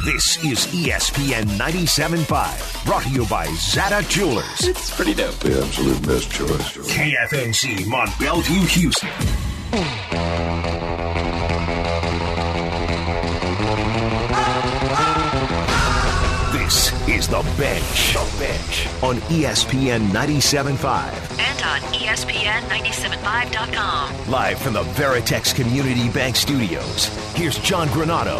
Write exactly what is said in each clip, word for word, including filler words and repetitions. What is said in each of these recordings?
This is E S P N ninety-seven point five, brought to you by Zada Jewelers. It's pretty dope. The absolute best choice. K F N C Mont Belvieu, Houston. This is The Bench. The Bench on E S P N ninety-seven point five. And on E S P N ninety-seven point five dot com. Live from the Veritex Community Bank Studios, here's John Granado.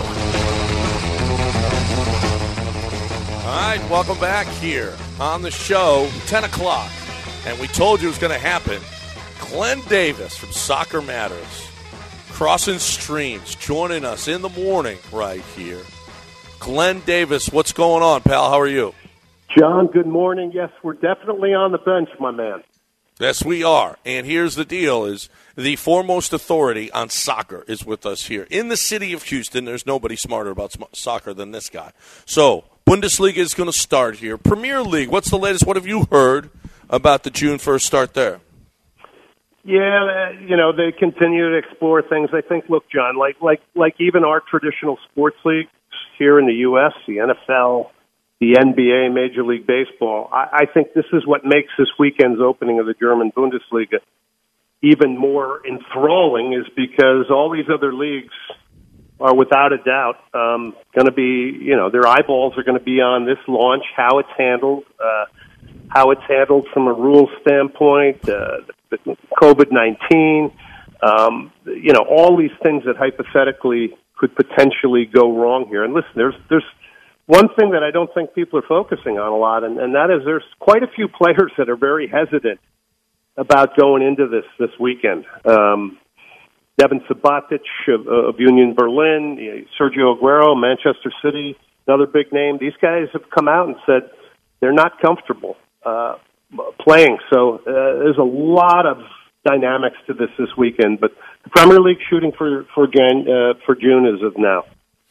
All right, welcome back here on the show, ten o'clock. And we told you it was going to happen. Glenn Davis from Soccer Matters, crossing streams, joining us in the morning right here. Glenn Davis, what's going on, pal? How are you? John, good morning. Yes, we're definitely on the bench, my man. Yes, we are. And here's the deal is the foremost authority on soccer is with us here. In the city of Houston, there's nobody smarter about sm- soccer than this guy. So, Bundesliga is going to start here. Premier League, what's the latest? What have you heard about the June first start there? Yeah, you know, they continue to explore things. I think, look, John, like like like even our traditional sports leagues here in the U S, the N F L, the N B A, Major League Baseball, I, I think this is what makes this weekend's opening of the German Bundesliga even more enthralling, is because all these other leagues are without a doubt um, going to be, you know, their eyeballs are going to be on this launch, how it's handled, uh, how it's handled from a rules standpoint, uh, the, the COVID nineteen, um, you know, all these things that hypothetically could potentially go wrong here. And listen, there's there's one thing that I don't think people are focusing on a lot, and, and that is there's quite a few players that are very hesitant about going into this this weekend. Um, Devin Subotic of, of Union Berlin, you know, Sergio Aguero, Manchester City, another big name. These guys have come out and said they're not comfortable uh, playing. So uh, there's a lot of dynamics to this this weekend, but the Premier League shooting for for, Jan, uh, for June is of now.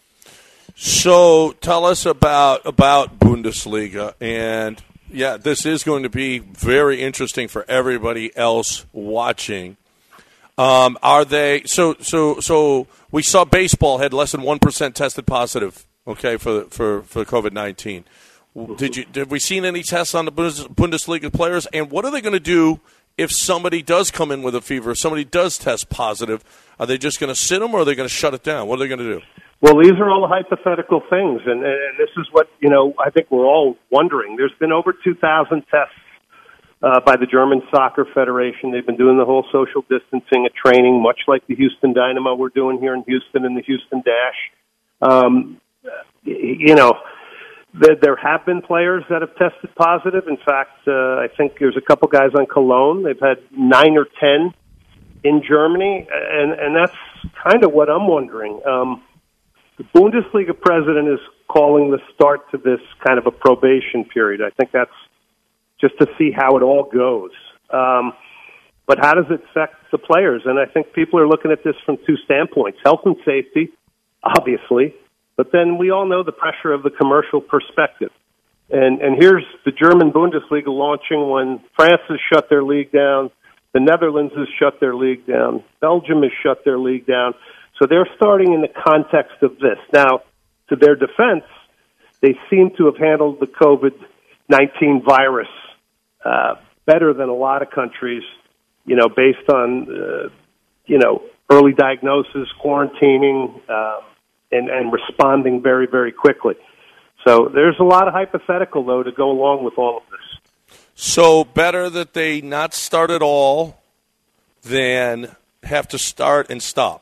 So tell us about about Bundesliga, and yeah, this is going to be very interesting for everybody else watching. Um, are they so so so? We saw baseball had less than one percent tested positive. Okay, for for for COVID nineteen. Did you did we seen any tests on the Bundes, Bundesliga players? And what are they going to do if somebody does come in with a fever? If somebody does test positive, are they just going to sit them, or are they going to shut it down? What are they going to do? Well, these are all hypothetical things, and, and this is what, you know, I think we're all wondering. There's been over two thousand tests uh, by the German Soccer Federation. They've been doing the whole social distancing at training, much like the Houston Dynamo we're doing here in Houston and the Houston Dash. Um, you know, there, there have been players that have tested positive. In fact, uh, I think there's a couple guys on Cologne. They've had nine or ten in Germany, and, and that's kind of what I'm wondering. Um, The Bundesliga president is calling the start to this kind of a probation period. I think that's just to see how it all goes. Um, but how does it affect the players? And I think people are looking at this from two standpoints. Health and safety, obviously, but then we all know the pressure of the commercial perspective. And, and here's the German Bundesliga launching when France has shut their league down, the Netherlands has shut their league down, Belgium has shut their league down. So they're starting in the context of this. Now, to their defense, they seem to have handled the COVID nineteen virus uh, better than a lot of countries, you know, based on, uh, you know, early diagnosis, quarantining, uh, and, and responding very, very quickly. So there's a lot of hypothetical, though, to go along with all of this. So better that they not start at all than have to start and stop.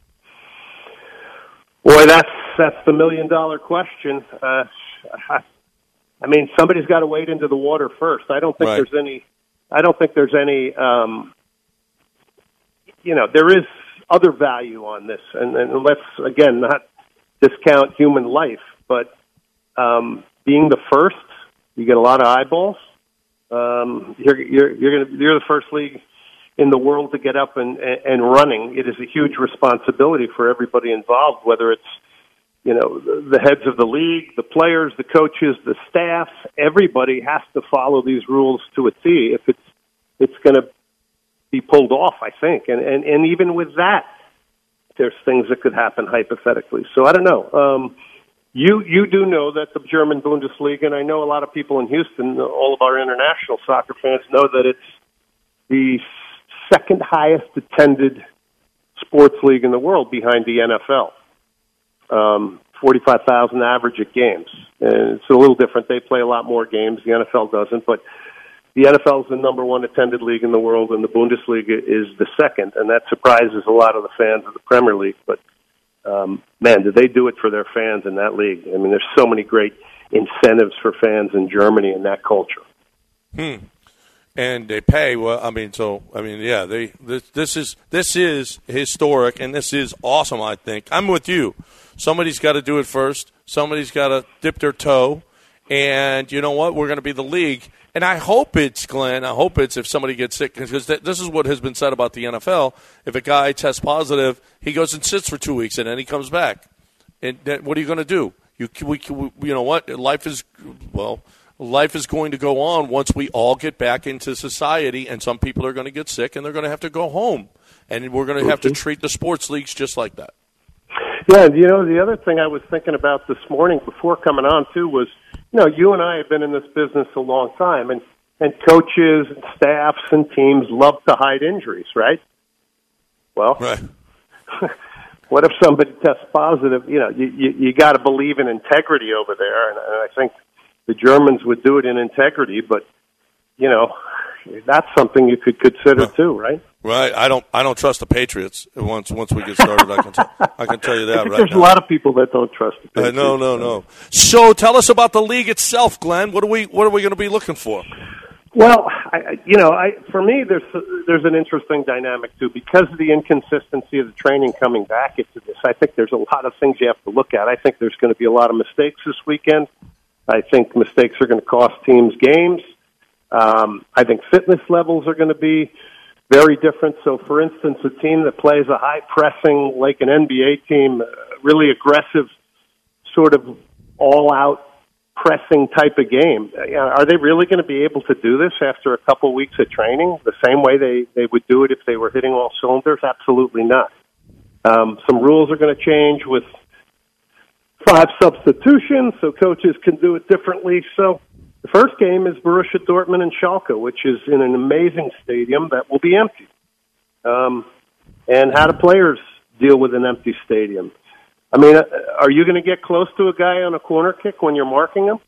Boy, that's that's the million dollar question. Uh, I, I mean, somebody's got to wade into the water first. I don't think right. there's any. I don't think there's any. Um, you know, there is other value on this, and, and let's again not discount human life, but um, being the first, you get a lot of eyeballs. Um, you're you're you're going you're the first league in the world to get up and, and running. It is a huge responsibility for everybody involved, whether it's, you know, the, the heads of the league, the players, the coaches, the staff. Everybody has to follow these rules to a T if it's it's going to be pulled off, I think. And, and, and even with that, there's things that could happen hypothetically. So I don't know. Um, you you do know that the German Bundesliga, and I know a lot of people in Houston, all of our international soccer fans know that it's the second highest attended sports league in the world behind the N F L. Um, forty-five thousand average at games. And it's a little different. They play a lot more games. The N F L doesn't. But the N F L is the number one attended league in the world, and the Bundesliga is the second. And that surprises a lot of the fans of the Premier League. But, um, man, did they do it for their fans in that league. I mean, there's so many great incentives for fans in Germany in that culture. Hmm. And they pay well. I mean, so I mean, yeah. They this, this is this is historic, and this is awesome. I think I'm with you. Somebody's got to do it first. Somebody's got to dip their toe, and you know what? We're going to be the league. And I hope it's Glenn. I hope it's if somebody gets sick, because th- this is what has been said about the N F L. If a guy tests positive, he goes and sits for two weeks, and then he comes back. And then what are you going to do? You we, we you know what? Life is well. Life is going to go on once we all get back into society, and some people are going to get sick, and they're going to have to go home. And we're going to have to treat the sports leagues just like that. Yeah, you know, the other thing I was thinking about this morning before coming on, too, was, you know, you and I have been in this business a long time, and, and coaches and staffs and teams love to hide injuries, right? Well, right. What if somebody tests positive? You know, you, you, you got to believe in integrity over there, and, and I think the Germans would do it in integrity, but, you know, that's something you could consider too, right? Right. I don't. I don't trust the Patriots. Once once we get started, I can. T- I can tell you that. I think right there's now. a lot of people that don't trust the Patriots. Uh, no, no, no. So tell us about the league itself, Glenn. What are we What are we going to be looking for? Well, I, you know, I for me, there's there's an interesting dynamic too, because of the inconsistency of the training coming back into this. I think there's a lot of things you have to look at. I think there's going to be a lot of mistakes this weekend. I think mistakes are going to cost teams games. Um, I think fitness levels are going to be very different. So, for instance, a team that plays a high-pressing, like an N B A team, really aggressive, sort of all-out pressing type of game, are they really going to be able to do this after a couple weeks of training the same way they, they would do it if they were hitting all cylinders? Absolutely not. Um, some rules are going to change with five substitutions, so coaches can do it differently. So the first game is Borussia Dortmund and Schalke, which is in an amazing stadium that will be empty. Um, and how do players deal with an empty stadium? I mean, are you going to get close to a guy on a corner kick when you're marking him?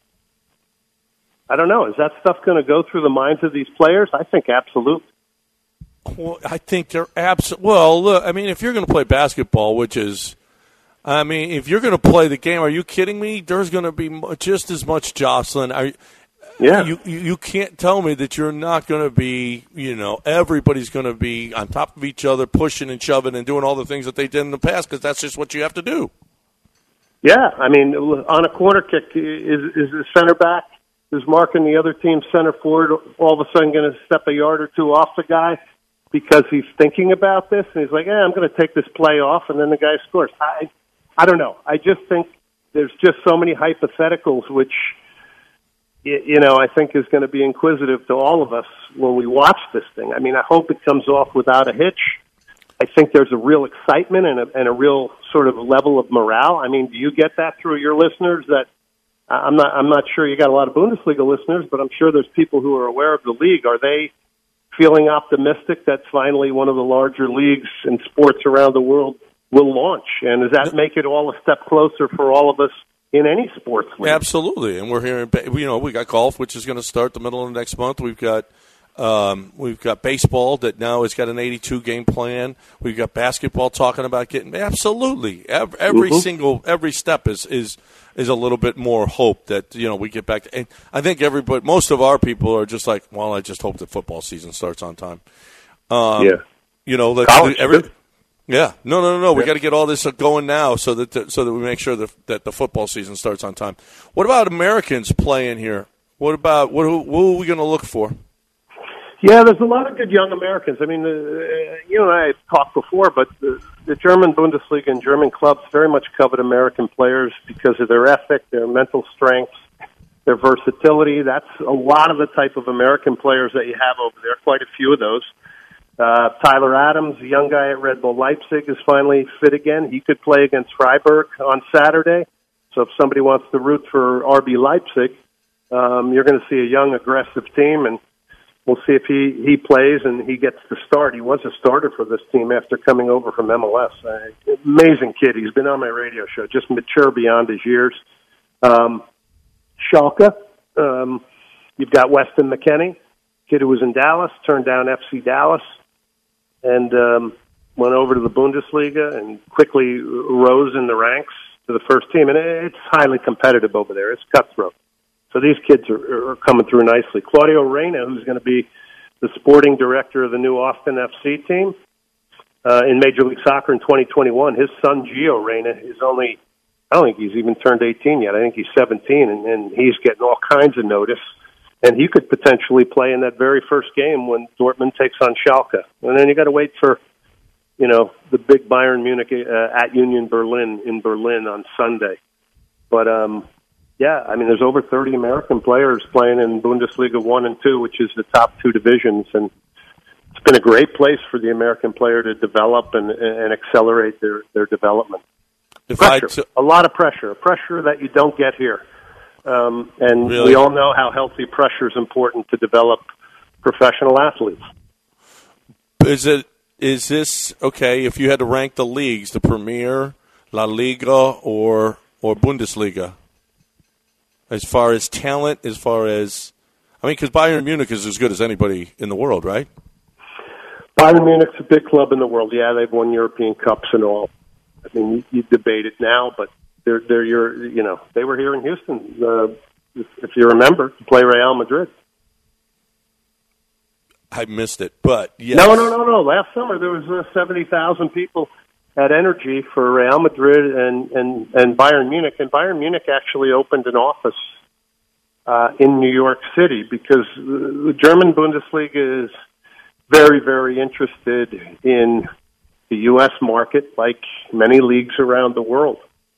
I don't know. Is that stuff going to go through the minds of these players? I think absolutely. Well, I think they're absolutely. Well, look, I mean, if you're going to play basketball, which is, I mean, if you're going to play the game, are you kidding me? There's going to be just as much jostling. Are, yeah. You, you you can't tell me that you're not going to be, you know, everybody's going to be on top of each other, pushing and shoving and doing all the things that they did in the past, because that's just what you have to do. Yeah, I mean, on a corner kick, is is the center back who's marking the other team's center forward all of a sudden going to step a yard or two off the guy because he's thinking about this, and he's like, "Yeah, I'm going to take this play off," and then the guy scores. I, I don't know. I just think there's just so many hypotheticals, which, you know, I think is going to be inquisitive to all of us when we watch this thing. I mean, I hope it comes off without a hitch. I think there's a real excitement and a, and a real sort of level of morale. I mean, do you get that through your listeners? That I'm not. I'm not sure you got a lot of Bundesliga listeners, but I'm sure there's people who are aware of the league. Are they feeling optimistic that finally one of the larger leagues in sports around the world will launch? And does that make it all a step closer for all of us in any sports league? Absolutely. And we're hearing, you know, we got golf, which is going to start the middle of next month. We've got um, we've got baseball that now has got an eighty-two game plan. We've got basketball talking about getting absolutely every, every mm-hmm. single every step is is is a little bit more hope that, you know, we get back to. And I think everybody, most of our people are just like, well, I just hope the football season starts on time. Um, yeah, you know, let, College, every. Yeah, no, no, no, no. Yeah. We got to get all this going now, so that the, so that we make sure that that the football season starts on time. What about Americans playing here? What about what? Who, who are we going to look for? Yeah, there's a lot of good young Americans. I mean, uh, you and I have talked before, but the, the German Bundesliga and German clubs very much covet American players because of their ethic, their mental strength, their versatility. That's a lot of the type of American players that you have over there. Quite a few of those. Uh, Tyler Adams, a young guy at Red Bull Leipzig, is finally fit again. He could play against Freiburg on Saturday. So if somebody wants to root for R B Leipzig, um, you're going to see a young, aggressive team, and we'll see if he, he plays and he gets the start. He was a starter for this team after coming over from M L S. Uh, amazing kid. He's been on my radio show, just mature beyond his years. Um, Schalke, um, you've got Weston McKennie, kid who was in Dallas, turned down F C Dallas, and um, went over to the Bundesliga and quickly rose in the ranks to the first team. And it's highly competitive over there. It's cutthroat. So these kids are, are coming through nicely. Claudio Reyna, who's going to be the sporting director of the new Austin F C team uh, in Major League Soccer in twenty twenty-one, his son Gio Reyna is only, I don't think he's even turned eighteen yet. I think he's seventeen, and, and he's getting all kinds of notice. And he could potentially play in that very first game when Dortmund takes on Schalke. And then you got to wait for, you know, the big Bayern Munich uh, at Union Berlin in Berlin on Sunday. But, um, yeah, I mean, there's over thirty American players playing in Bundesliga one and two, which is the top two divisions. And it's been a great place for the American player to develop and, and accelerate their, their development. If Pressure, t- a lot of pressure, pressure that you don't get here. Um, and really? We all know how healthy pressure is important to develop professional athletes. Is it is this okay? If you had to rank the leagues, the Premier, La Liga, or or Bundesliga, as far as talent, as far as I mean, because Bayern Munich is as good as anybody in the world, right? Bayern Munich's a big club in the world. Yeah, they've won European Cups and all. I mean, you, you debate it now, but they're they're your you know they were here in Houston, uh, if, if you remember, to play Real Madrid. I missed it, but yes. No, no, no, no. Last summer there was uh, seventy thousand people at Energy for Real Madrid and, and, and Bayern Munich, and Bayern Munich actually opened an office uh, in New York City because the German Bundesliga is very, very interested in the U S market, like many leagues around the world.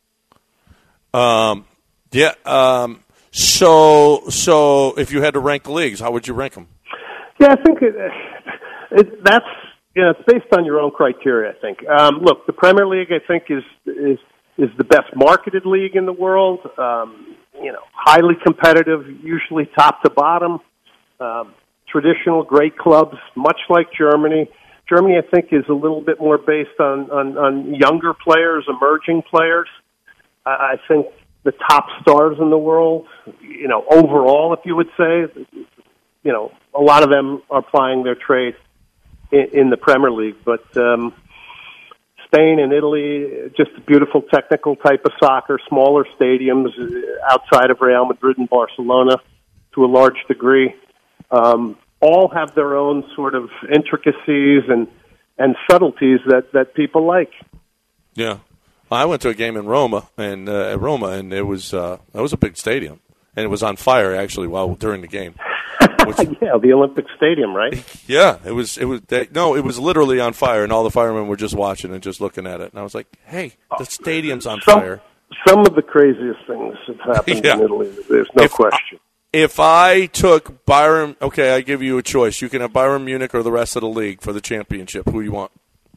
Um, yeah. Um, so, so if you had to rank the leagues, how would you rank them? Yeah, I think it, it, that's you know it's based on your own criteria. I think. Um, look, the Premier League, I think, is is is the best marketed league in the world. Um, you know, highly competitive, usually top to bottom. Um, traditional, great clubs, much like Germany. Germany, I think, is a little bit more based on on, on younger players, emerging players. I, I think the top stars in the world, you know, overall, if you would say. You know, a lot of them are plying their trade in, in the Premier League, but um, Spain and Italy, just a beautiful technical type of soccer, smaller stadiums outside of Real Madrid and Barcelona to a large degree, um, all have their own sort of intricacies and, and subtleties that, that people like. Yeah. I went to a game in Roma, and uh, at Roma, and it was uh, it was a big stadium, and it was on fire actually while during the game. Which, yeah, the Olympic Stadium, right? Yeah, it was. It was. They, no, it was literally on fire, and all the firemen were just watching and just looking at it. And I was like, "Hey, the stadium's on some, fire." Some of the craziest things have happened yeah. in Italy. There's no if, question. If I took Bayern, okay, I give you a choice. You can have Bayern Munich or the rest of the league for the championship. Who do you want?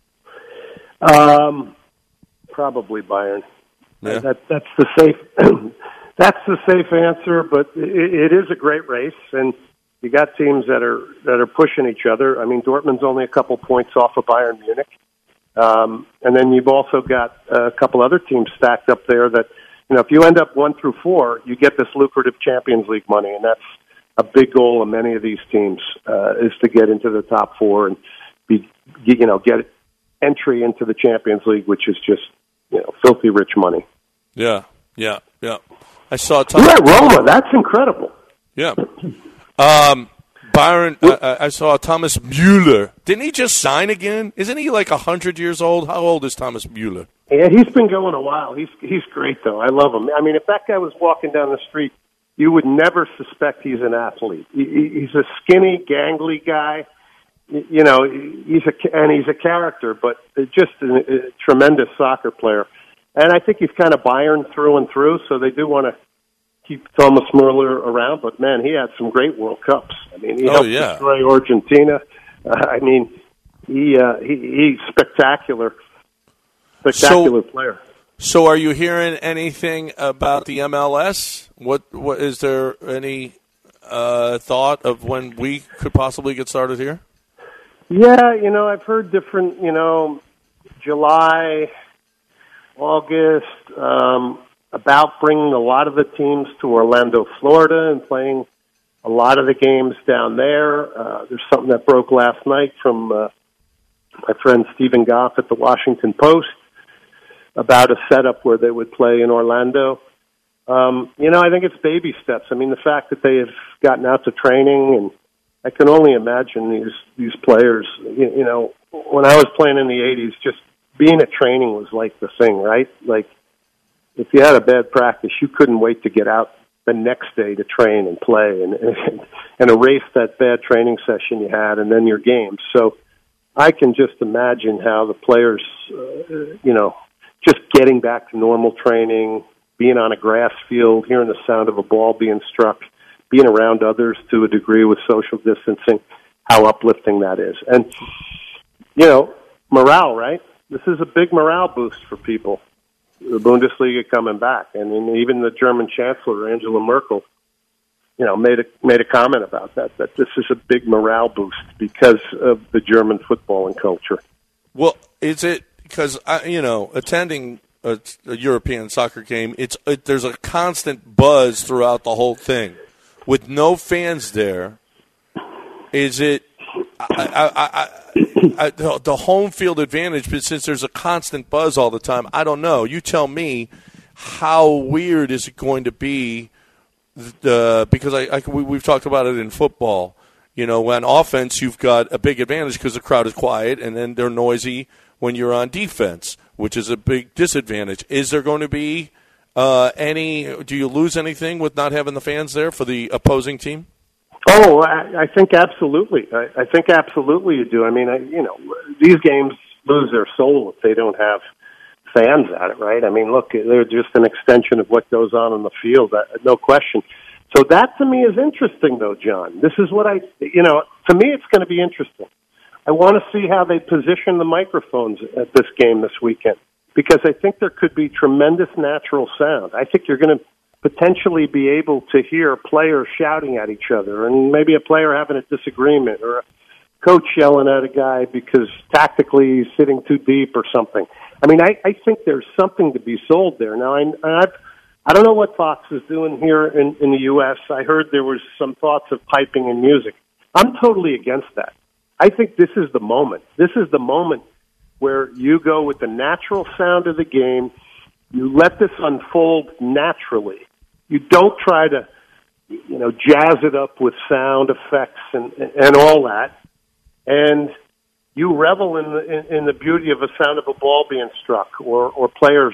Um, probably Bayern. Yeah. That that's the safe. That's the safe answer, but it, it is a great race, and you got teams that are that are pushing each other. I mean, Dortmund's only a couple points off of Bayern Munich, um, and then you've also got a couple other teams stacked up there. That you know, if you end up one through four, you get this lucrative Champions League money, and that's a big goal of many of these teams uh, is to get into the top four and be you know get entry into the Champions League, which is just you know filthy rich money. Yeah, yeah, yeah. I saw Tom. You're at Roma. That's incredible. Yeah. Um, Byron, uh, I saw Thomas Müller. Didn't he just sign again? Isn't he like one hundred years old? How old is Thomas Müller? Yeah, he's been going a while. He's he's great, though. I love him. I mean, if that guy was walking down the street, you would never suspect he's an athlete. He, he's a skinny, gangly guy. You know, he's a and he's a character, but just a, a tremendous soccer player. And I think he's kind of Bayern through and through, so they do want to keep Thomas Müller around. But, man, he had some great World Cups. I mean, he oh, helped yeah. destroy Argentina. Uh, I mean, he, uh, he he's spectacular, spectacular so, player. So, are you hearing anything about the M L S? What, what is there any uh, thought of when we could possibly get started here? Yeah, you know, I've heard different, you know, July, August, um, about bringing a lot of the teams to Orlando, Florida, and playing a lot of the games down there. Uh, there's something that broke last night from uh, my friend Stephen Goff at the Washington Post about a setup where they would play in Orlando. Um, you know, I think it's baby steps. I mean, the fact that they have gotten out to training, and I can only imagine these these players, you, you know, when I was playing in the eighties, just being at training was like the thing, right? Like, if you had a bad practice, you couldn't wait to get out the next day to train and play and, and, and erase that bad training session you had and then your games. So I can just imagine how the players, uh, you know, just getting back to normal training, being on a grass field, hearing the sound of a ball being struck, being around others to a degree with social distancing, how uplifting that is. And, you know, morale, right? This is a big morale boost for people, the Bundesliga coming back. And even the German Chancellor, Angela Merkel, you know, made a made a comment about that, that this is a big morale boost because of the German football and culture. Well, is it because, you know, attending a, a European soccer game, it's it, there's a constant buzz throughout the whole thing. With no fans there, is it I, I, I, I, the, the home field advantage, but since there's a constant buzz all the time, I don't know. You tell me, how weird is it going to be? The, because I, I, we, we've talked about it in football. You know, when offense, you've got a big advantage because the crowd is quiet, and then they're noisy when you're on defense, which is a big disadvantage. Is there going to be uh, any – do you lose anything with not having the fans there for the opposing team? Oh, I, I think absolutely. I, I think absolutely you do. I mean, I, you know, these games lose their soul if they don't have fans at it, right? I mean, look, they're just an extension of what goes on in the field, no question. So that to me is interesting, though, John. This is what I, you know, to me it's going to be interesting. I want to see how they position the microphones at this game this weekend because I think there could be tremendous natural sound. I think you're going to potentially be able to hear players shouting at each other and maybe a player having a disagreement or a coach yelling at a guy because tactically he's sitting too deep or something. I mean, I, I think there's something to be sold there. Now, I, I've, I don't know what Fox is doing here in, in the U S. I heard there was some thoughts of piping and music. I'm totally against that. I think this is the moment. This is the moment where you go with the natural sound of the game. You let this unfold naturally. You don't try to, you know, jazz it up with sound effects and and all that. And you revel in the in, in the beauty of the sound of a ball being struck, or or players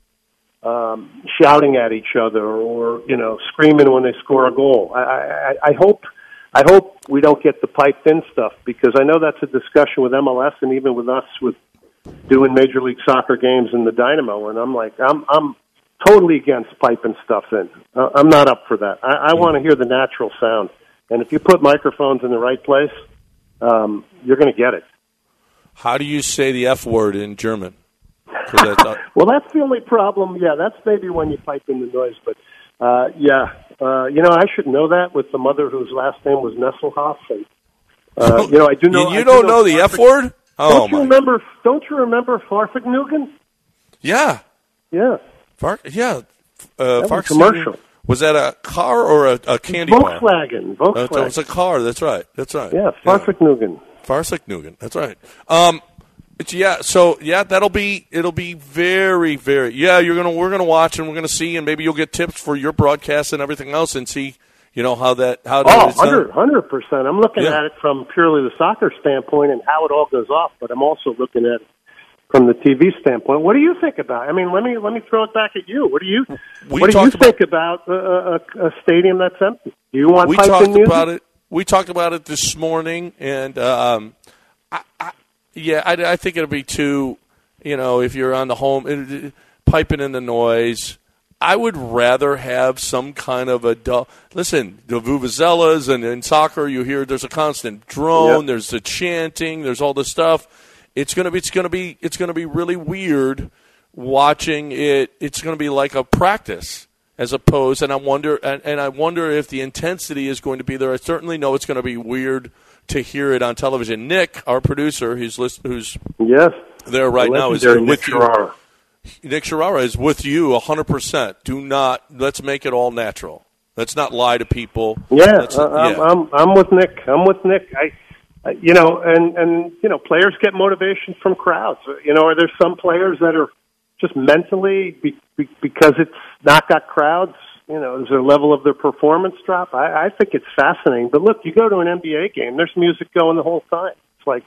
um, shouting at each other, or you know, screaming when they score a goal. I, I, I hope I hope we don't get the piped in stuff because I know that's a discussion with M L S and even with us with doing Major League Soccer games in the Dynamo, and I'm like, I'm I'm totally against piping stuff in. Uh, I'm not up for that. I, I want to hear the natural sound, and if you put microphones in the right place, um, you're going to get it. How do you say the F word in German? That's not- well, that's the only problem. Yeah, that's maybe when you pipe in the noise, but uh, yeah, uh, you know, I should know that with the mother whose last name was Nesselhoff, and uh, you know, I do know. you you I don't do know, know the F word? Oh, don't you my. remember? Don't you remember Farfignugan? Yeah. Yeah. Far, yeah. Uh, that was a commercial. Was that a car or a, a candy bar? Volkswagen. Volkswagen. Uh, it was a car. That's right. That's right. Yeah, Farfignugan. Yeah. Farfignugan. That's right. Um, it's, yeah. So yeah, that'll be it'll be very very yeah. You're gonna we're gonna watch and we're gonna see and maybe you'll get tips for your broadcast and everything else and see you know how that how oh it's done. one hundred percent. I'm looking yeah. at it from purely the soccer standpoint and how it all goes off, but I'm also looking at it from the T V standpoint. What do you think about it? I mean, let me let me throw it back at you. What do you we what do you about, think about a, a, a stadium that's empty? Do you want we piped talked in music? about it. We talked about it this morning, and um, I, I, yeah, I, I think it'll be too. You know, if you're on the home, it, it, piping in the noise. I would rather have some kind of a du- listen. The vuvuzelas and in soccer, you hear there's a constant drone. Yep. There's the chanting. There's all this stuff. It's gonna be. It's gonna be. It's gonna be really weird watching it, it's going to be like a practice as opposed, and I wonder, and, and I wonder if the intensity is going to be there. I certainly know it's going to be weird to hear it on television. Nick, our producer, who's list, who's yes. there right now, is Nick with Sharara. you. Nick Sharara is with you one hundred percent. Do not, let's make it all natural. Let's not lie to people. Yeah, uh, I'm, yeah. I'm, I'm with Nick. I'm with Nick. I, I, you know, and, and, you know, players get motivation from crowds. You know, are there some players that are just mentally, be, be, because it's not got crowds, you know, is their level of their performance drop? I, I think it's fascinating. But look, you go to an N B A game, there's music going the whole time. It's like,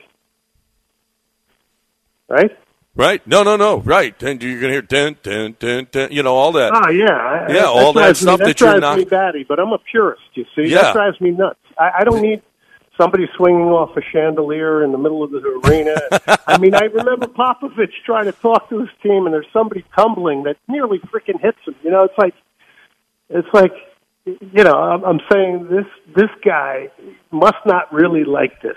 right? Right. No, no, no. Right. And you're going to hear dun, dun, dun, dun, you know, all that. Oh, yeah. Yeah, I, all that stuff me, that, that you're drives not. me batty, but I'm a purist, you see. Yeah. That drives me nuts. I, I don't need somebody swinging off a chandelier in the middle of the arena. I mean, I remember Popovich trying to talk to his team, and there's somebody tumbling that nearly freaking hits him. You know, it's like, it's like, you know, I'm, I'm saying this this guy must not really like this.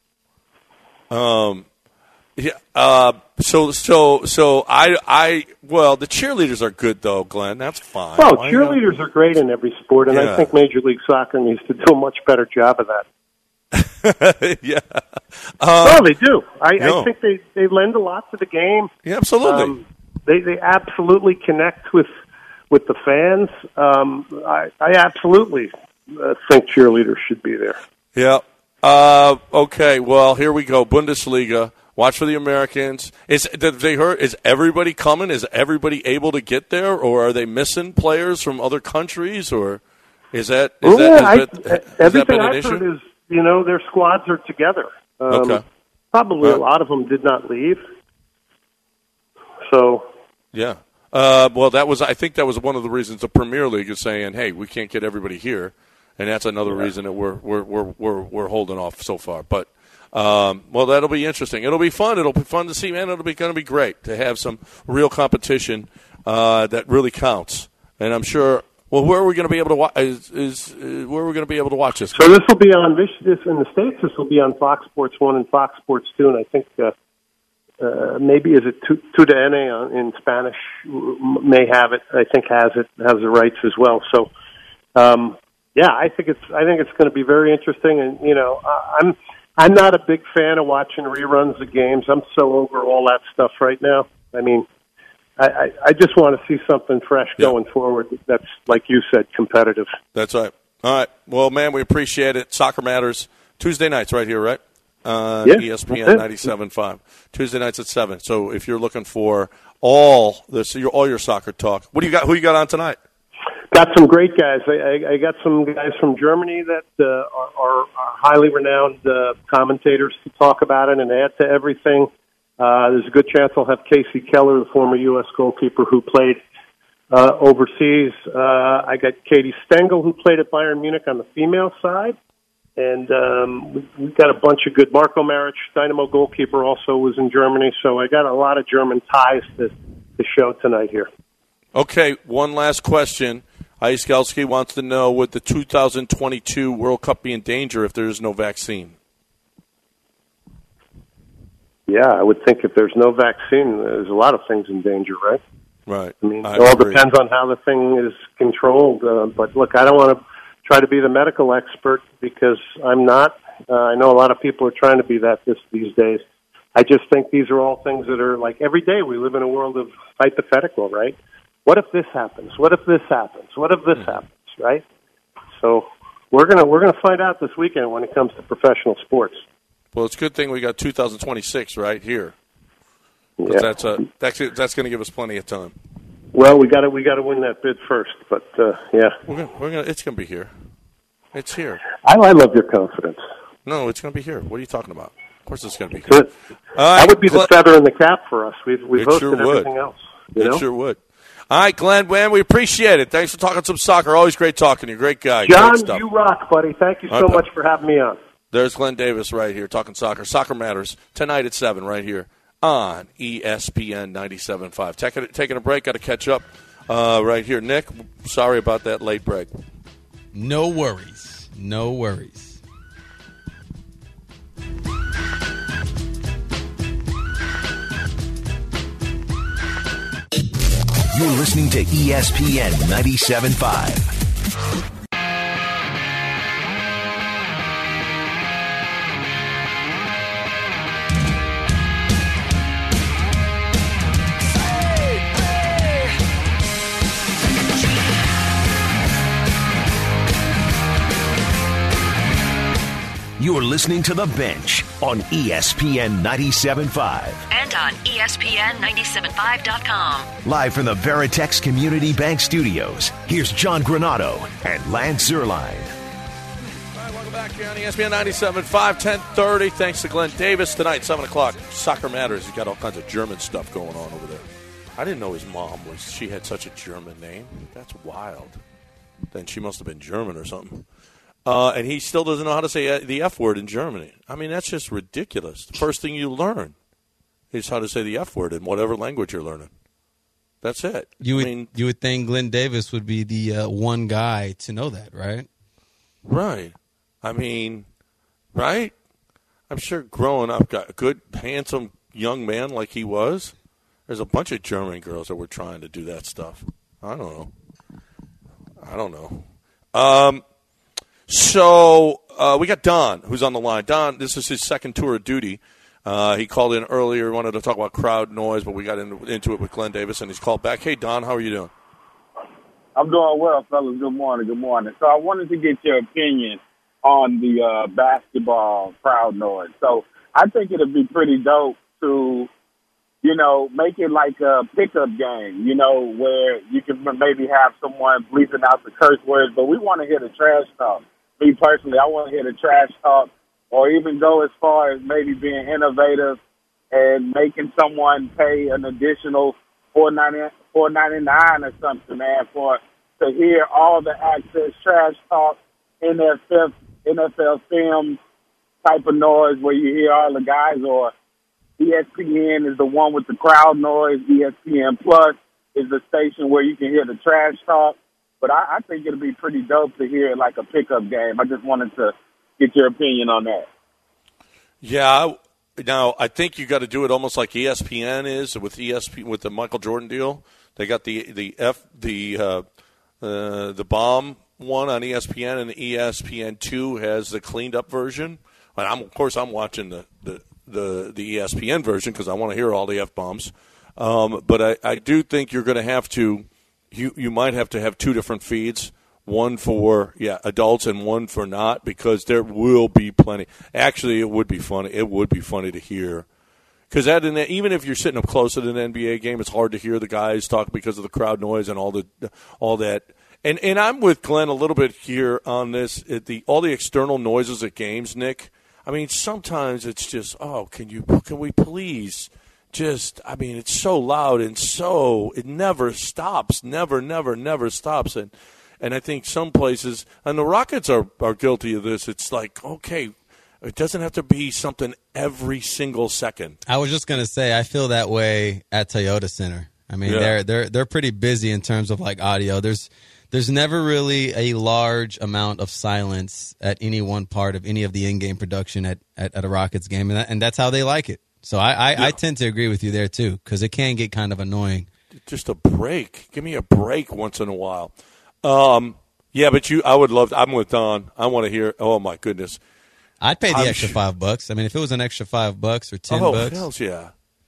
Um. Yeah. Uh, so so so I I well the cheerleaders are good though, Glenn. That's fine. Well, Why cheerleaders not? are great in every sport, and yeah. I think Major League Soccer needs to do a much better job of that. yeah. Um, no, they do. I, no. I think they, they lend a lot to the game. Yeah, absolutely. Um, they they absolutely connect with with the fans. Um, I I absolutely uh, think cheerleaders should be there. Yeah. Uh, okay. Well, here we go. Bundesliga. Watch for the Americans. Is did they heard? Is everybody coming? Is everybody able to get there, or are they missing players from other countries, or is that is well, that, yeah, has I, been, has everything that been an I've issue? heard is you know their squads are together. Um, okay. Probably right. a lot of them did not leave. So. Yeah. Uh, well, that was I think that was one of the reasons the Premier League is saying, "Hey, we can't get everybody here," and that's another yeah. reason that we're we're we're we're we're holding off so far, but. Um, well, that'll be interesting. It'll be fun. It'll be fun to see, man. It'll be going to be great to have some real competition uh, that really counts. And I'm sure. Well, where are we going to be able to watch? Is, is uh, where are we going to be able to watch this? So this will be on this, this in the States. This will be on Fox Sports One and Fox Sports Two, and I think uh, uh, maybe is it Two de N A in Spanish may have it. I think has it has the rights as well. So. Um, yeah, I think it's I think it's going to be very interesting, and you know, I'm. I'm not a big fan of watching reruns of games. I'm so over all that stuff right now. I mean, I, I, I just want to see something fresh yeah. going forward that's, like you said, competitive. That's right. All right. Well, man, we appreciate it. Soccer Matters, Tuesday nights right here, right? Uh, yeah, E S P N ninety-seven point five. Tuesday nights at seven. So if you're looking for all this, your, all your soccer talk, what do you got? Who you got on tonight? Got some great guys. I, I, I got some guys from Germany that uh, are, are, are highly renowned uh, commentators to talk about it and add to everything. Uh, there's a good chance I'll have Casey Keller, the former U S goalkeeper who played uh, overseas. Uh, I got Katie Stengel, who played at Bayern Munich on the female side. And um, we, we've got a bunch of good. Marco Maric, Dynamo goalkeeper, also was in Germany. So I got a lot of German ties to the show tonight here. Okay, one last question. Iaskelski wants to know, would the two thousand twenty-two World Cup be in danger if there is no vaccine? Yeah, I would think if there's no vaccine, there's a lot of things in danger, right? Right. I mean, I it all agree. depends on how the thing is controlled. Uh, but, look, I don't want to try to be the medical expert because I'm not. Uh, I know a lot of people are trying to be that this these days. I just think these are all things that are like every day we live in a world of hypothetical, right? What if this happens? What if this happens? What if this happens? Right? So we're gonna we're gonna find out this weekend when it comes to professional sports. Well, it's a good thing we got two thousand twenty-six right here. Yeah. That's a that's that's going to give us plenty of time. Well, we got to we got to win that bid first, but uh, yeah, we're gonna, we're gonna it's going to be here. It's here. I, I love your confidence. No, it's going to be here. What are you talking about? Of course, it's going to be here. Good. Right, that would be Glenn, the feather in the cap for us. We've we've it hosted sure everything would. else. You it know? sure would. All right, Glenn, man, we appreciate it. Thanks for talking some soccer. Always great talking to you. Great guy. John, great you rock, buddy. Thank you so right, much for having me on. There's Glenn Davis right here talking soccer. Soccer Matters tonight at seven right here on E S P N ninety-seven point five. Taking, taking a break. Got to catch up uh, right here. Nick, sorry about that late break. No worries. No worries. You're listening to E S P N ninety-seven point five. You're listening to The Bench on E S P N ninety-seven point five. And on E S P N ninety-seven point five dot com. Live from the Veritex Community Bank Studios, here's John Granato and Lance Zierlein. All right, welcome back here on E S P N ninety-seven point five, ten thirty. Thanks to Glenn Davis tonight, seven o'clock. Soccer Matters. He's got all kinds of German stuff going on over there. I didn't know his mom was, she had such a German name. That's wild. Then she must have been German or something. Uh, and he still doesn't know how to say the F word in Germany. I mean, that's just ridiculous. The first thing you learn is how to say the F word in whatever language you're learning. That's it. You would, I mean, you would think Glenn Davis would be the uh, one guy to know that, right? Right. I mean, right? I'm sure growing up, got a good, handsome young man like he was, there's a bunch of German girls that were trying to do that stuff. I don't know. I don't know. Um... So uh, we got Don, who's on the line. Don, this is his second tour of duty. Uh, he called in earlier, wanted to talk about crowd noise, but we got into, into it with Glenn Davis, and he's called back. Hey, Don, how are you doing? I'm doing well, fellas. Good morning. Good morning. So I wanted to get your opinion on the uh, basketball crowd noise. So I think it'd be pretty dope to, you know, make it like a pickup game, you know, where you can maybe have someone bleeping out the curse words, but we want to hear the trash talk. Me personally, I want to hear the trash talk, or even go as far as maybe being innovative and making someone pay an additional four ninety-nine or something, man, for to hear all the access trash talk, N F L, N F L film type of noise where you hear all the guys, or E S P N is the one with the crowd noise. E S P N Plus is the station where you can hear the trash talk. But I, I think it'll be pretty dope to hear like a pickup game. I just wanted to get your opinion on that. Yeah. Now I think you got to do it almost like E S P N is with E S P with the Michael Jordan deal. They got the the F the uh, uh, the bomb one on E S P N, and E S P N two has the cleaned up version. And I'm of course I'm watching the the, the, the E S P N version because I want to hear all the F bombs. Um, but I, I do think you're going to have to. You you might have to have two different feeds, one for yeah adults and one for not, because there will be plenty. Actually, it would be funny. It would be funny to hear, because that in the, even if you're sitting up close to an N B A game, it's hard to hear the guys talk because of the crowd noise and all the all that. And and I'm with Glenn a little bit here on this. At the all the external noises at games, Nick. I mean, sometimes it's just oh, can you can we please. Just, I mean, it's so loud and so it never stops, never, never, never stops. And and I think some places, and the Rockets are, are guilty of this. It's like, okay, it doesn't have to be something every single second. I was just gonna say, I feel that way at Toyota Center. I mean, yeah. they're they're they're pretty busy in terms of like audio. There's there's never really a large amount of silence at any one part of any of the in-game production at, at, at a Rockets game, and that, and that's how they like it. So I, I, yeah. I tend to agree with you there, too, because it can get kind of annoying. Just a break. Give me a break once in a while. Um, yeah, but you, I would love to, I'm with Don. I want to hear, oh, my goodness. I'd pay the I'm extra sh- five bucks. I mean, if it was an extra five bucks or ten oh, bucks. Hells yeah.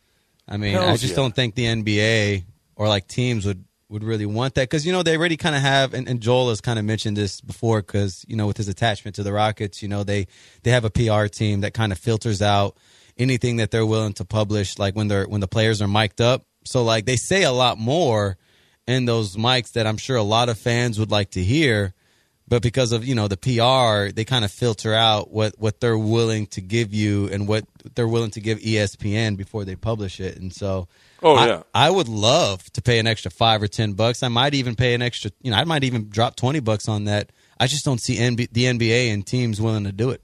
I mean, hells I just yeah. don't think the N B A or, like, teams would, would really want that. Because, you know, they already kind of have, and, and Joel has kind of mentioned this before because, you know, with his attachment to the Rockets, you know, they, they have a P R team that kind of filters out anything that they're willing to publish, like when they're when the players are mic'd up. So like they say a lot more in those mics that I'm sure a lot of fans would like to hear, but because of, you know, the P R, they kind of filter out what, what they're willing to give you and what they're willing to give E S P N before they publish it. And so oh I, yeah. I would love to pay an extra five or ten bucks. I might even pay an extra, you know, I might even drop twenty bucks on that. I just don't see N B A, the N B A and teams willing to do it.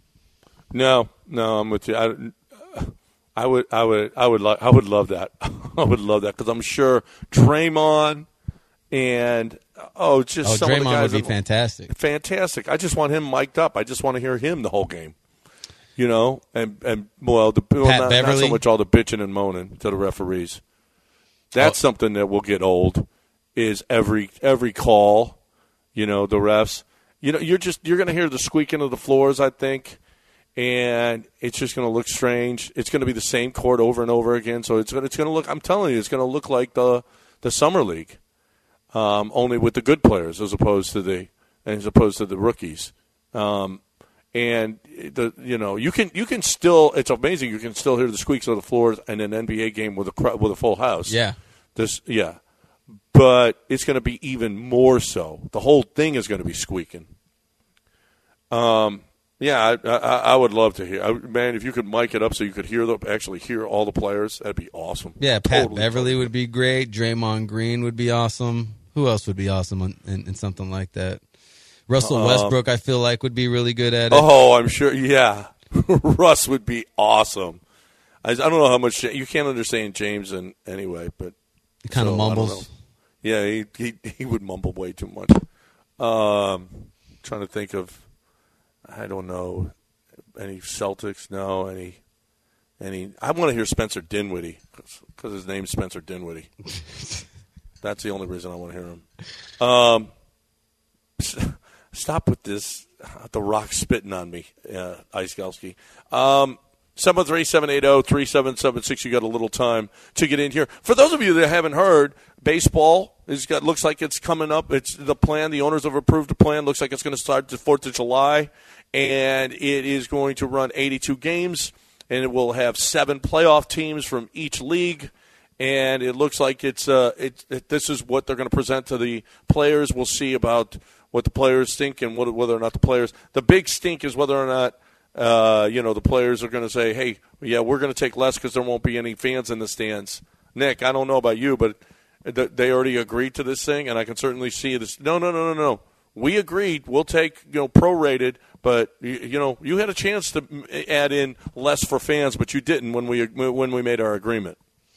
No, no, I'm with you. I, I would, I would, I would, lo- I would love that. I would love that because I'm sure Draymond and oh, just oh, some Draymond of the guys would be fantastic. Fantastic. I just want him mic'd up. I just want to hear him the whole game. You know, and and well, the well, Pat not, Beverly. not so much all the bitching and moaning to the referees. That's Oh. something that will get old. Is every every call, you know, the refs. You know, you're just you're going to hear the squeaking of the floors, I think, and it's just going to look strange. It's going to be the same court over and over again. So it's going it's going to look. I'm telling you, it's going to look like the the summer league, um, only with the good players as opposed to the as opposed to the rookies. Um, and the you know you can you can still it's amazing you can still hear the squeaks of the floors in an N B A game with a cr- with a full house. Yeah, this yeah. But it's going to be even more so. The whole thing is going to be squeaking. Um, yeah, I, I, I would love to hear. I, man, if you could mic it up so you could hear the, actually hear all the players, that'd be awesome. yeah. Pat Totally, Beverly totally. would be great. Draymond Green would be awesome. Who else would be awesome on, in, in something like that? Russell Um, Westbrook, I feel like, would be really good at it. Oh, I'm sure. Yeah, Russ would be awesome. I, I don't know how much you can't understand James in anyway, but He kind of so, I don't mumbles. know. Yeah, he, he he would mumble way too much. Um, trying to think of, I don't know, any Celtics? No, any, any. I want to hear Spencer Dinwiddie because his name's Spencer Dinwiddie. That's the only reason I want to hear him. Um, stop with this. The Rock spitting on me, uh, Ice Galski. Um, seven three seven eight zero three seven seven six. You got a little time to get in here. For those of you that haven't heard, baseball is got looks like it's coming up. It's the plan. The owners have approved the plan. Looks like it's going to start the fourth of July, and it is going to run eighty-two games, and it will have seven playoff teams from each league. And it looks like it's uh, it, it, this is what they're going to present to the players. We'll see about what the players think and what, whether or not the players. The big stink is whether or not. Uh, you know, the players are going to say, hey, yeah, we're going to take less because there won't be any fans in the stands. Nick, I don't know about you, but th- they already agreed to this thing, and I can certainly see this. No, no, no, no, no. We agreed. We'll take, you know, prorated, but, you, you know, you had a chance to add in less for fans, but you didn't when we when we made our agreement.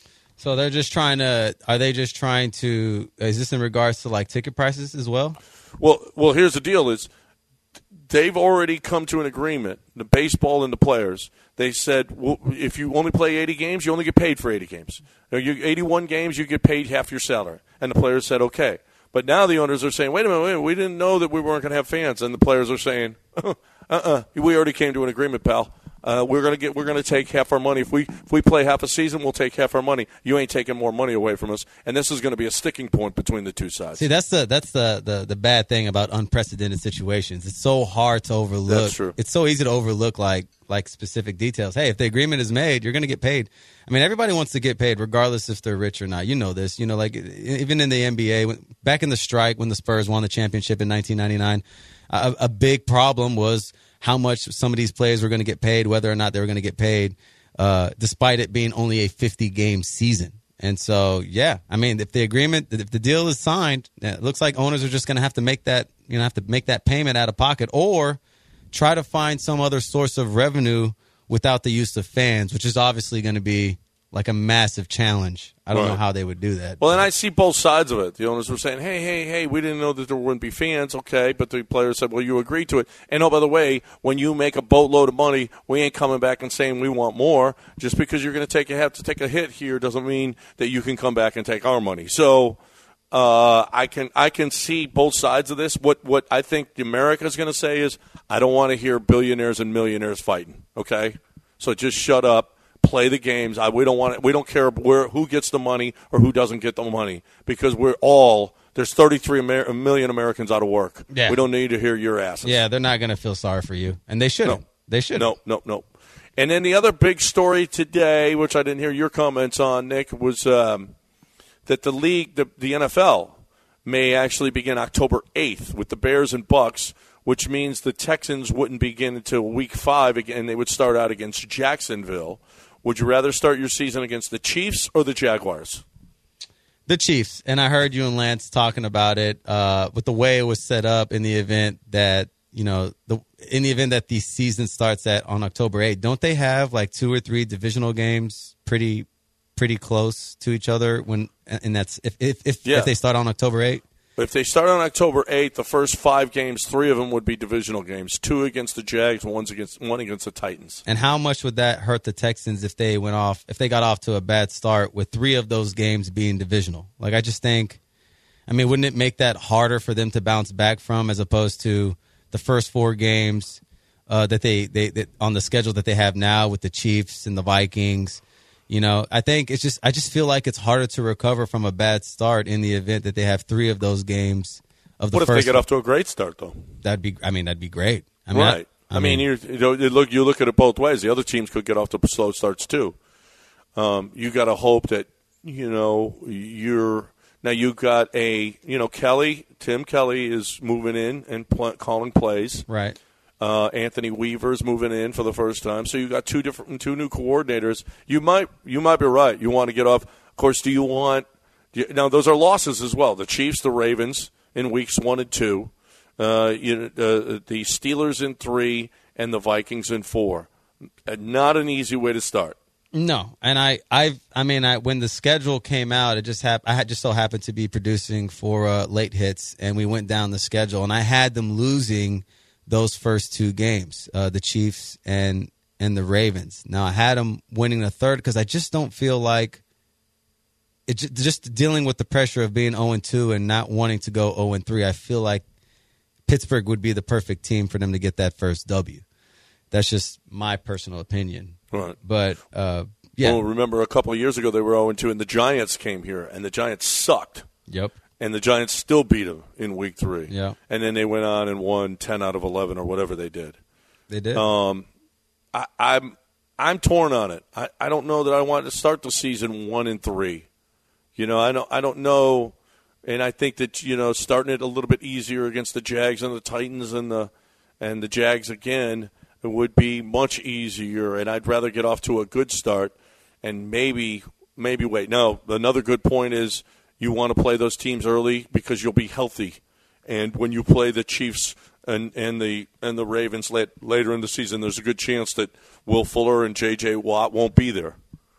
So they're just trying to. Are they just trying to? Is this in regards to like ticket prices as well? Well, well, here's the deal: is they've already come to an agreement, the baseball and the players. They said, well, if you only play eighty games, you only get paid for eighty games. You know, you, eighty-one games, you get paid half your salary. And the players said, okay. But now the owners are saying, wait a minute, wait a minute, we didn't know that we weren't going to have fans. And the players are saying, uh-uh, we already came to an agreement, pal. Uh, we're going to get, we're going to take half our money. If we if we play half a season, we'll take half our money. You ain't taking more money away from us. And this is going to be a sticking point between the two sides. See, that's the that's the, the the bad thing about unprecedented situations. It's so hard to overlook. That's true. It's so easy to overlook like like specific details. Hey, if the agreement is made, you're going to get paid. I mean, everybody wants to get paid, regardless if they're rich or not. You know this. You know, like even in the N B A, when, back in the strike when the Spurs won the championship in nineteen ninety-nine, a, a big problem was how much some of these players were going to get paid, whether or not they were going to get paid, uh, despite it being only a fifty-game season. And so, yeah, I mean, if the agreement, if the deal is signed, it looks like owners are just going to have to make that, you know, have to make that payment out of pocket, or try to find some other source of revenue without the use of fans, which is obviously going to be like a massive challenge. I don't Right. know how they would do that. Well, and I see both sides of it. The owners were saying, hey, hey, hey, we didn't know that there wouldn't be fans. Okay, but the players said, well, you agreed to it. And, oh, by the way, when you make a boatload of money, we ain't coming back and saying we want more. Just because you're going to take have to take a hit here doesn't mean that you can come back and take our money. So uh, I can I can see both sides of this. What, what I think America is going to say is, I don't want to hear billionaires and millionaires fighting, okay? So just shut up. Play the games. I, we don't want it. We don't care where who gets the money or who doesn't get the money, because we're all there's thirty-three Amer- million Americans out of work. Yeah. We don't need to hear your asses. Yeah, they're not going to feel sorry for you, and they shouldn't. No. They shouldn't. No, no, no. And then the other big story today, which I didn't hear your comments on, Nick, was um, that the league, the, the N F L, may actually begin October eighth with the Bears and Bucks, which means the Texans wouldn't begin until week five again. They would start out against Jacksonville. Would you rather start your season against the Chiefs or the Jaguars? The Chiefs. And I heard you and Lance talking about it uh, with the way it was set up in the event that, you know, the in the event that the season starts at on October eighth. Don't they have like two or three divisional games pretty pretty close to each other when and that's if if if, Yeah. if they start on October eighth? If they start on October eighth, the first five games, three of them would be divisional games. Two against the Jags, one's against one against the Titans. And how much would that hurt the Texans if they went off if they got off to a bad start with three of those games being divisional? Like, I just think, I mean, wouldn't it make that harder for them to bounce back from as opposed to the first four games uh, that they, they that on the schedule that they have now with the Chiefs and the Vikings? You know, I think it's just I just feel like it's harder to recover from a bad start in the event that they have three of those games of the what first. What if they get off to a great start, though? That'd be. I mean, that'd be great. I mean, right. I, I, I mean, mean you, you, know, you look you look at it both ways. The other teams could get off to slow starts too. Um, you got to hope that you know you're now. You got a you know Kelly Tim Kelly is moving in and pl- calling plays. Right. Uh, Anthony Weaver's moving in for the first time, so you got two different, two new coordinators. You might, you might be right. You want to get off. Of course, do you want? Do you, now those are losses as well. The Chiefs, the Ravens in weeks one and two, uh, you, uh, the Steelers in three, and the Vikings in four. Uh, not an easy way to start. No, and I, I, I mean, I when the schedule came out, it just happened. I had just so happened to be producing for uh, Late Hits, and we went down the schedule, and I had them losing those first two games, uh, the Chiefs and and the Ravens. Now, I had them winning the third because I just don't feel like it. Just, just dealing with the pressure of being oh and two and not wanting to go oh and three, I feel like Pittsburgh would be the perfect team for them to get that first W. That's just my personal opinion. Right. But, uh, yeah. Well, remember a couple of years ago they were oh and two, and the Giants came here, and the Giants sucked. Yep. And the Giants still beat them in week three. Yeah. And then they went on and won ten out of eleven or whatever they did. They did. Um, I, I'm I'm torn on it. I, I don't know that I want to start the season one and three. You know, I don't I don't know, and I think that you know starting it a little bit easier against the Jags and the Titans and the and the Jags again would be much easier. And I'd rather get off to a good start and maybe maybe wait. No, another good point is. You want to play those teams early because you'll be healthy, and when you play the Chiefs and, and the and the Ravens late, later in the season, there's a good chance that Will Fuller and J J Watt won't be there.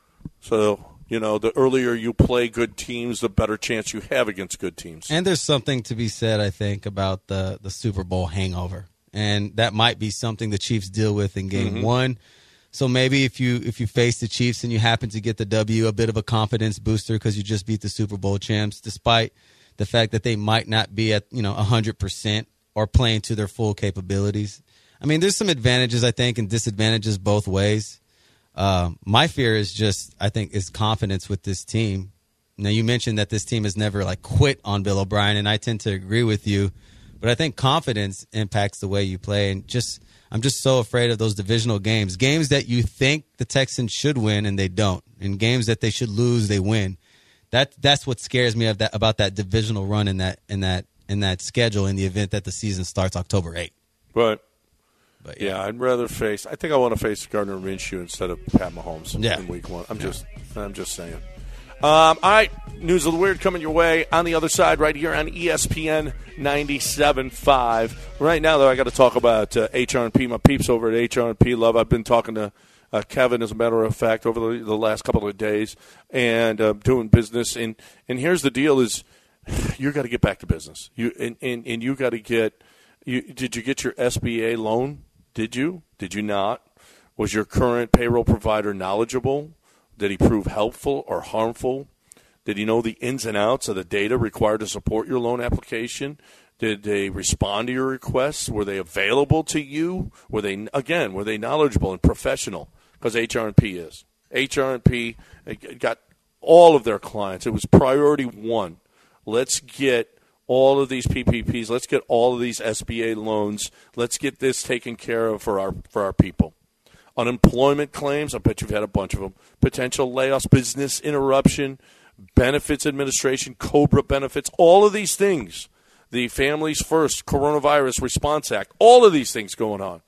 So you know, the earlier you play good teams, the better chance you have against good teams. And there's something to be said, I think, about the the Super Bowl hangover, and that might be something the Chiefs deal with in Game mm-hmm. One. So maybe if you if you face the Chiefs and you happen to get the W, a bit of a confidence booster because you just beat the Super Bowl champs, despite the fact that they might not be at you know one hundred percent or playing to their full capabilities. I mean, there's some advantages, I think, and disadvantages both ways. Uh, my fear is just, I think, is confidence with this team. Now, you mentioned that this team has never like quit on Bill O'Brien, and I tend to agree with you. But I think confidence impacts the way you play, and just I'm just so afraid of those divisional games. Games that you think the Texans should win and they don't. And games that they should lose, they win. That that's what scares me of that about that divisional run in that in that in that schedule in the event that the season starts October eighth. Right. But yeah. yeah, I'd rather face I think I want to face Gardner Minshew instead of Pat Mahomes yeah. in week one. I'm yeah. just I'm just saying. Um, all right, News of the Weird coming your way on the other side right here on E S P N ninety-seven point five. Right now, though, I got to talk about uh, H R and P. My peeps over at H R and P Love. I've been talking to uh, Kevin, as a matter of fact, over the, the last couple of days and uh, doing business. And, and here's the deal is you got to get back to business. You And, and, and you got to get you. Did you get your S B A loan? Did you? Did you not? Was your current payroll provider knowledgeable? Did he prove helpful or harmful? Did he know the ins and outs of the data required to support your loan application? Did they respond to your requests? Were they available to you? Were they, again, were they knowledgeable and professional? Because H R and P is. H R and P got all of their clients. It was priority one. Let's get all of these P P Ps. Let's get all of these S B A loans. Let's get this taken care of for our for our people. Unemployment claims, I bet you've had a bunch of them. Potential layoffs, business interruption, benefits administration, COBRA benefits, all of these things. The Families First Coronavirus Response Act, all of these things going on.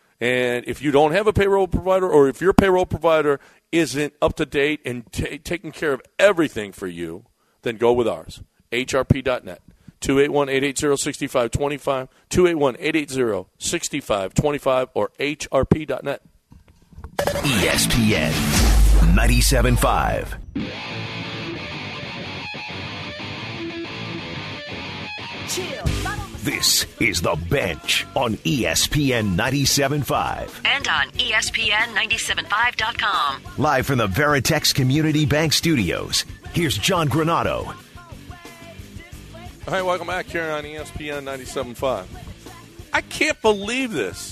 And if you don't have a payroll provider, or if your payroll provider isn't up to date and t- taking care of everything for you, then go with ours. H R P dot net. two eight one, eight eight zero, six five two five, two eight one, eight eight zero, six five two five, or H R P dot net. E S P N ninety-seven point five. This is The Bench on E S P N ninety-seven point five. And on E S P N ninety-seven point five dot com. Live from the Veritex Community Bank Studios, here's John Granado. All right, welcome back here on E S P N ninety-seven point five. I can't believe this.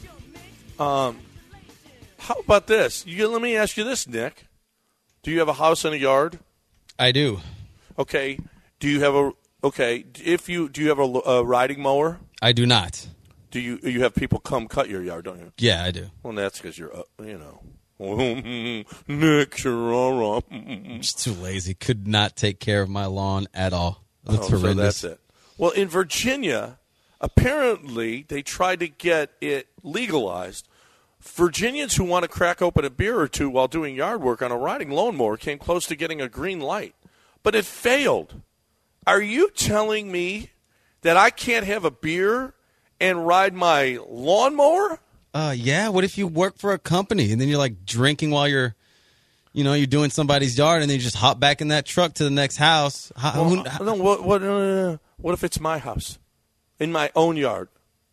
Um, how about this? You, let me ask you this, Nick. Do you have a house and a yard? I do. Okay. Do you have a okay? If you do, you have a, a riding mower? I do not. Do you you have people come cut your yard? Don't you? Yeah, I do. Well, that's because you're uh, you know, Nick, you're all wrong. Just too lazy. Could not take care of my lawn at all. That's oh, horrendous. So that's it. Well, in Virginia, apparently they tried to get it legalized. Virginians who want to crack open a beer or two while doing yard work on a riding lawnmower came close to getting a green light, but it failed. Are you telling me that I can't have a beer and ride my lawnmower? Uh, yeah. What if you work for a company and then you're like drinking while you're, you know, you're doing somebody's yard and then you just hop back in that truck to the next house? How, Well, who, no, what, what, uh, what if it's my house, in my own yard?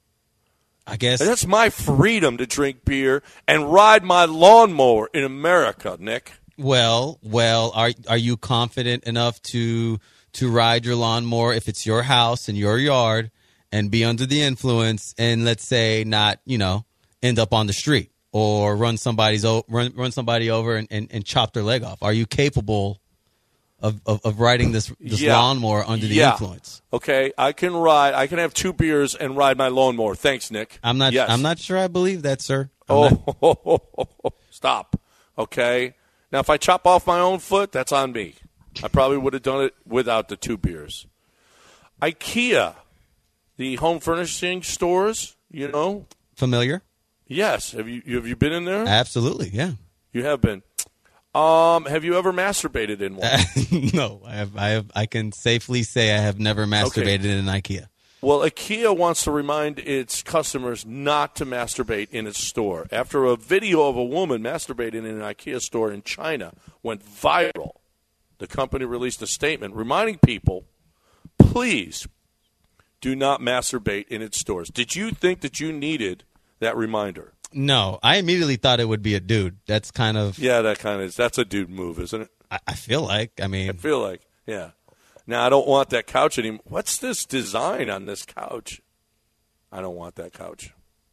I guess That's my freedom to drink beer and ride my lawnmower in America, Nick. Well, well, are are you confident enough to to ride your lawnmower if it's your house and your yard and be under the influence and let's say not, you know, end up on the street or run somebody's o- run run somebody over and, and, and chop their leg off? Are you capable of of, of riding this this Yeah. lawnmower under the Yeah. influence? Okay, I can ride. I can have two beers and ride my lawnmower. Thanks, Nick. I'm not Yes. I'm not sure I believe that, sir. I'm not- Oh, stop. Okay. Now, if I chop off my own foot, that's on me. I probably would have done it without the two beers. IKEA, the home furnishing stores, you know. familiar? Yes. Have you have you been in there? Absolutely, yeah. You have been. Um, have you ever masturbated in one? No, I have, I have I can safely say I have never masturbated in an IKEA. Well, IKEA wants to remind its customers not to masturbate in its store. After a video of a woman masturbating in an IKEA store in China went viral, the company released a statement reminding people, please do not masturbate in its stores. Did you think that you needed that reminder? No, I immediately thought it would be a dude. That's kind of Yeah, that kind of is. That's a dude move, isn't it? I, I feel like. I I mean, feel like, yeah. Now, I don't want that couch anymore. What's this design on this couch? I don't want that couch.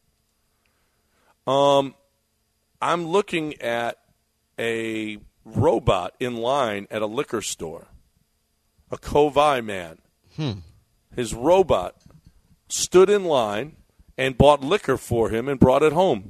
Um, I'm looking at a robot in line at a liquor store. A Kovai man. Hmm. His robot stood in line and bought liquor for him and brought it home.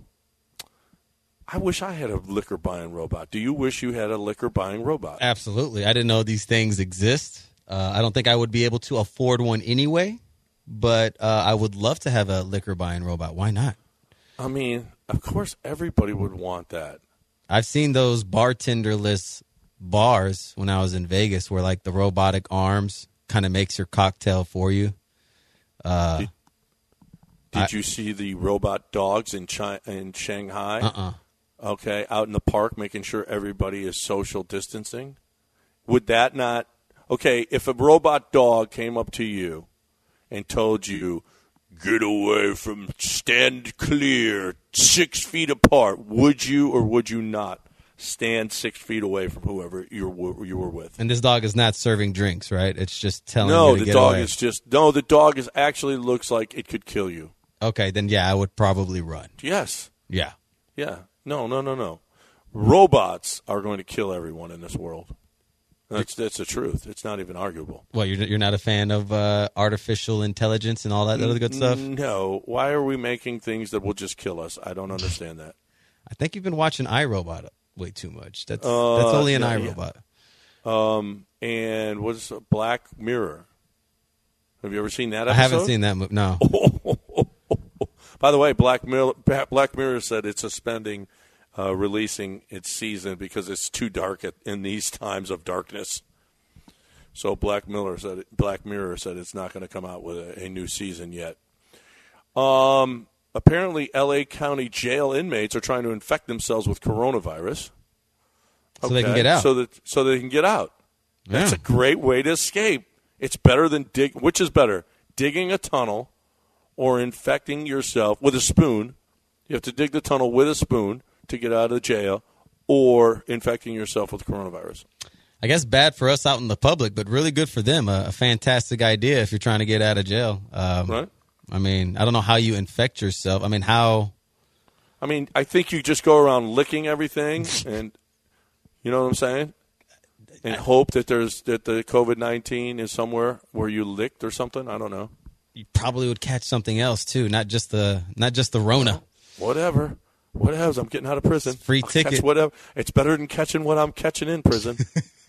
I wish I had a liquor buying robot. Do you wish you had a liquor buying robot? absolutely. I didn't know these things exist. Uh, I don't think I would be able to afford one anyway, but uh, I would love to have a liquor buying robot. Why not? I mean, of course, everybody would want that. I've seen those bartenderless bars when I was in Vegas where like the robotic arms kind of makes your cocktail for you. Uh, Did, did I- you see the robot dogs in Chi- in Shanghai? uh-uh. Okay, out in the park, making sure everybody is social distancing. Would that not? Okay, if a robot dog came up to you and told you, "Get away from, stand clear, six feet apart," would you or would you not stand six feet away from whoever you were you were with? And this dog is not serving drinks, right? It's just telling No, you to the get dog away. is just no. The dog is actually looks like it could kill you. Okay, then yeah, I would probably run. Yes. Yeah. Yeah. No, no, no, no. Robots are going to kill everyone in this world. That's that's the truth. It's not even arguable. Well, you're you're not a fan of uh, artificial intelligence and all that other good stuff? No. Why are we making things that will just kill us? I don't understand that. I think you've been watching iRobot way too much. That's Uh, that's only an yeah, yeah. iRobot. Um, and what's Black Mirror? Have you ever seen that I episode? haven't seen that movie. No. By the way, Black Mirror, Black Mirror said it's suspending uh, releasing its season because it's too dark at, in these times of darkness. So Black Mirror said Black Mirror said it's not going to come out with a, a new season yet. Um, apparently, L A County jail inmates are trying to infect themselves with coronavirus So they can get out. So that so they can get out. That's Yeah. a great way to escape. It's better than dig. Which is better, digging a tunnel or infecting yourself with a spoon. You have to dig the tunnel with a spoon to get out of jail, or infecting yourself with coronavirus. I guess bad for us out in the public, but really good for them. A, a fantastic idea if you're trying to get out of jail. Um, right. I mean, I don't know how you infect yourself. I mean, how? I mean, I think you just go around licking everything, and you know what I'm saying, and hope that there's that the COVID nineteen is somewhere where you licked or something. I don't know. You probably would catch something else too, not just the not just the Rona. Whatever. Whatever. I'm getting out of prison. It's free I'll ticket. Catch whatever. It's better than catching what I'm catching in prison.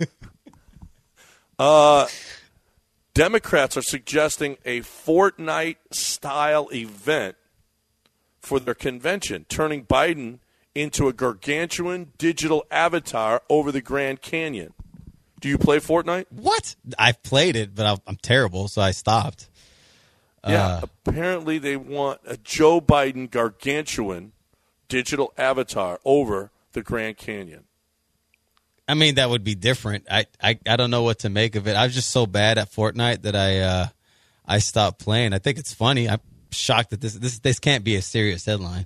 uh, Democrats are suggesting a Fortnite-style event for their convention, turning Biden into a gargantuan digital avatar over the Grand Canyon. Do you play Fortnite? What? I've played it, but I'm, I'm terrible, so I stopped. Yeah, Uh, apparently they want a Joe Biden gargantuan digital avatar over the Grand Canyon. I mean, that would be different. I, I, I don't know what to make of it. I was just so bad at Fortnite that I uh, I stopped playing. I think it's funny. I'm shocked that this this this can't be a serious headline.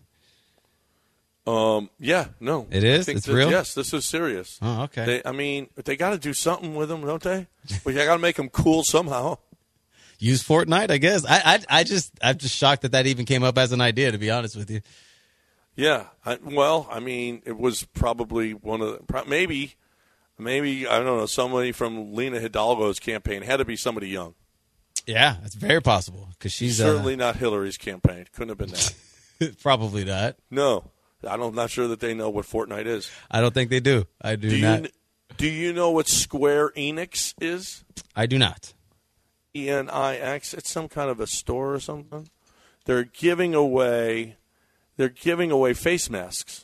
Um. Yeah. No. It is? I think It's that- real? Yes. This is serious. Oh, okay. They, I mean, they got to do something with them, don't they? But you got to make them cool somehow. Use Fortnite, I guess. I, I I just I'm just shocked that that even came up as an idea. To be honest with you. Yeah. I, well, I mean, it was probably one of the pro- maybe, maybe I don't know. Somebody from Lena Hidalgo's campaign had to be somebody young. Yeah, it's very possible because she's Certainly not Hillary's campaign. Couldn't have been that. uh, probably not. No, I don't, I'm not sure that they know what Fortnite is. I don't think they do. I do, Do not. you do you know what Square Enix is? I do not. E N I X. It's some kind of a store or something. They're giving away. They're giving away face masks.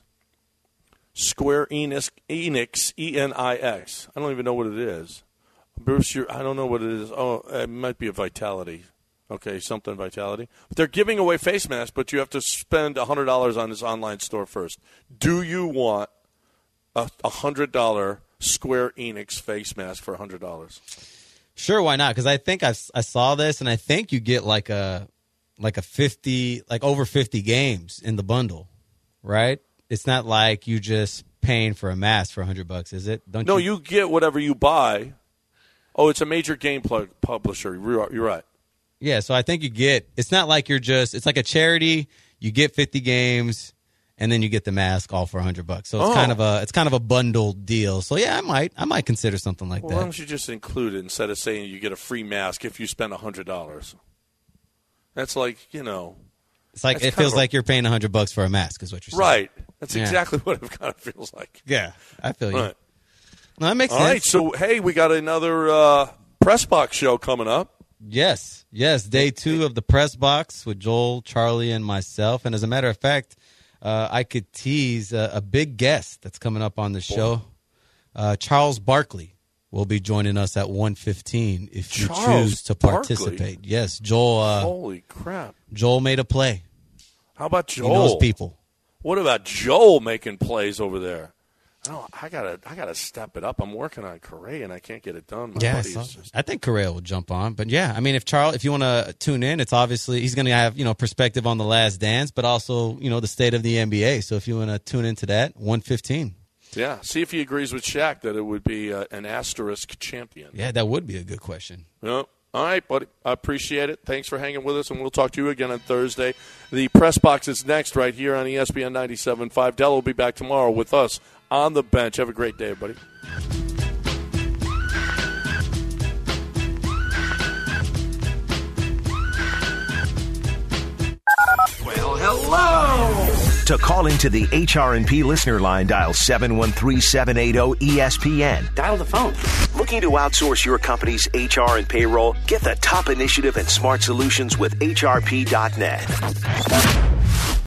Square Enix, Enix, E N I X. I don't even know what it is. Bruce, you're, I don't know what it is. Oh, it might be a Vitality. Okay, something Vitality. But they're giving away face masks, but you have to spend one hundred dollars on this online store first. Do you want a one hundred dollars Square Enix face mask for one hundred dollars? Sure, why not? Because I think I, I saw this, and I think you get like a like a fifty, like over fifty games in the bundle, right? It's not like you just paying for a mask for a hundred bucks, is it? Don't No, you? you get whatever you buy. Oh, it's a major game plug publisher. You're you're right. Yeah, so I think you get. It's not like you're just. It's like a charity. You get fifty games, and then you get the mask all for a hundred bucks. So it's Oh. kind of a. It's kind of a bundled deal. So yeah, I might. I might consider something like Well, that. why don't you just include it instead of saying you get a free mask if you spend one hundred dollars? That's like, you know. It's like that's it kind feels of a- like you're paying a hundred bucks for a mask, is what you're saying. Right. That's Yeah. exactly what it kind of feels like. Yeah, I feel you. Right. No, that makes All sense. right. So, hey, we got another uh, press box show coming up. Yes, yes. Day two of the press box with Joel, Charlie, and myself. And as a matter of fact, uh, I could tease a, a big guest that's coming up on the show. Uh, Charles Barkley will be joining us at one fifteen if you Charles choose to Barkley? participate. Yes, Joel. Uh, Holy crap. Joel made a play. How about Joel? He knows people. What about Joel making plays over there? Oh, I gotta, I gotta step it up. I'm working on Correa, and I can't get it done. My Yeah, I, buddy's saw- just- I think Correa will jump on, but yeah, I mean, if Charles, if you want to tune in, it's obviously he's going to have you know perspective on the Last Dance, but also you know the state of the N B A. So if you want to tune into that, one fifteen. yeah. See if he agrees with Shaq that it would be uh, an asterisk champion. Yeah, that would be a good question. Yep. All right, buddy. I appreciate it. Thanks for hanging with us, and we'll talk to you again on Thursday. The press box is next right here on E S P N ninety-seven point five. Dell will be back tomorrow with us on the bench. Have a great day, everybody. Well, hello. To call into the H R and P listener line, dial seven one three, seven eight zero, E S P N. Dial the phone. Looking to outsource your company's H R and payroll? Get the top initiative and smart solutions with H R P dot net.